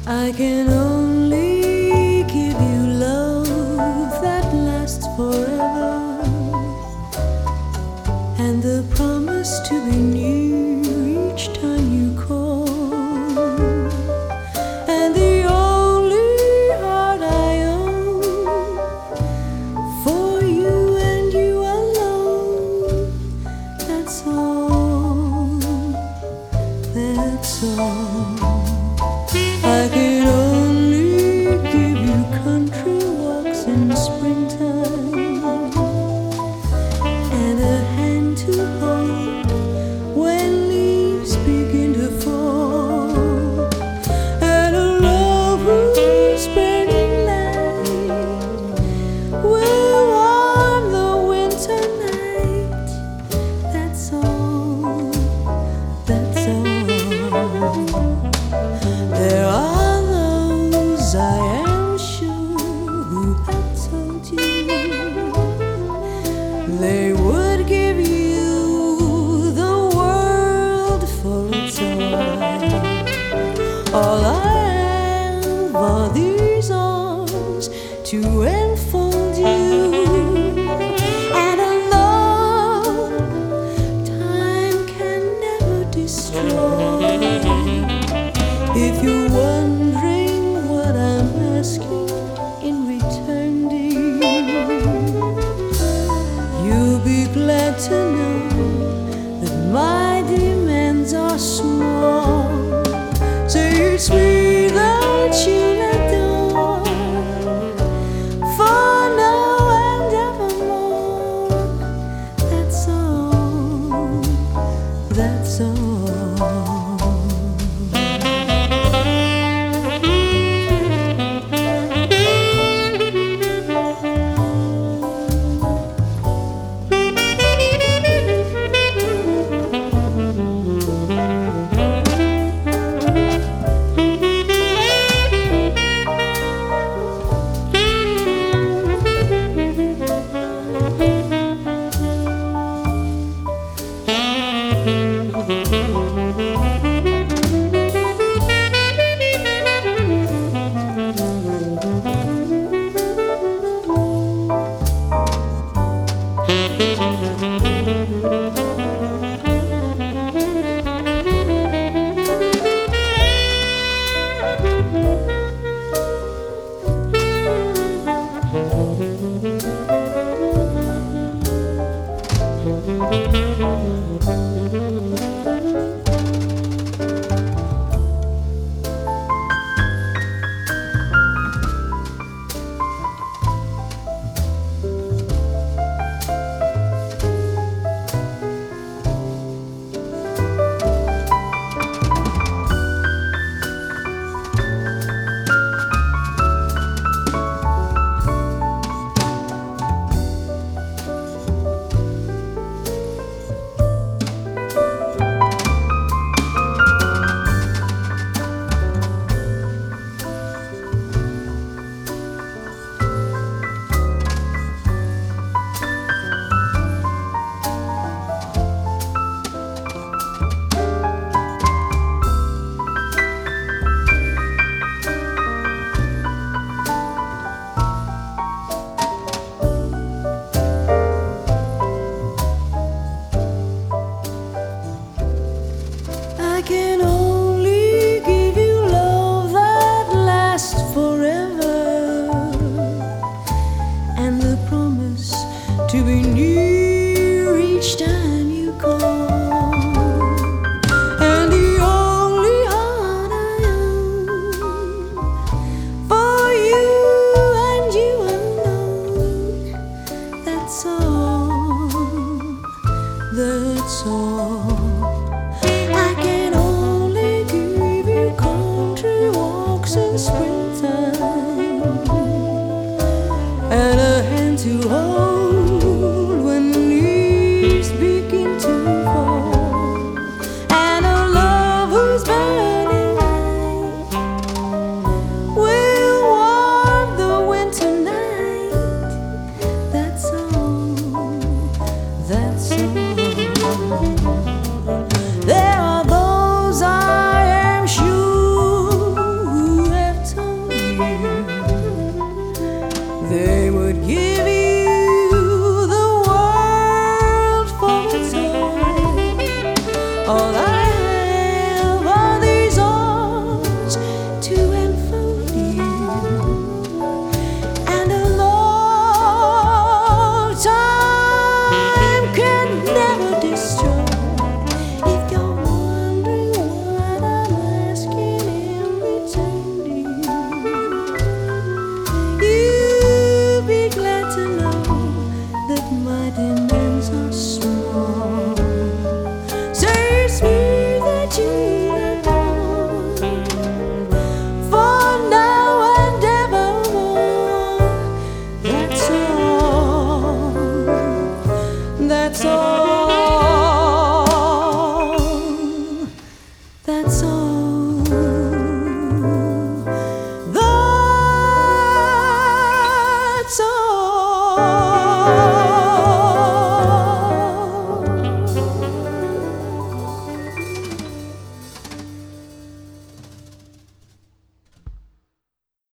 I can only give you love that lasts forever, and the promise to be near each time you call. And the only heart I own for you and you alone. That's all. That's all. I can only give you country walks in springtime, and a hand to hold when leaves begin to fall, and a love whose burning light will warm the winter night. That's all. That's all. There are those, I am sure, who have told you they would give you the world for its own. All I have are these arms to enfold you, and a love time can never destroy. If you're wondering what I'm asking in return, dear, you'll be glad to know that my demands are small. Say it's me that you'll adore for now and evermore. That's all. That's all. I can only give you love that lasts forever, and the promise to be near each time you call. And the only heart I own for you and you alone. That's all. That's all. I can only give you country walks in springtime, and a hand to hold when leaves begin to fall, and a love whose burning light will warm the winter night. That's all. That's all. There are those I am sure who that's all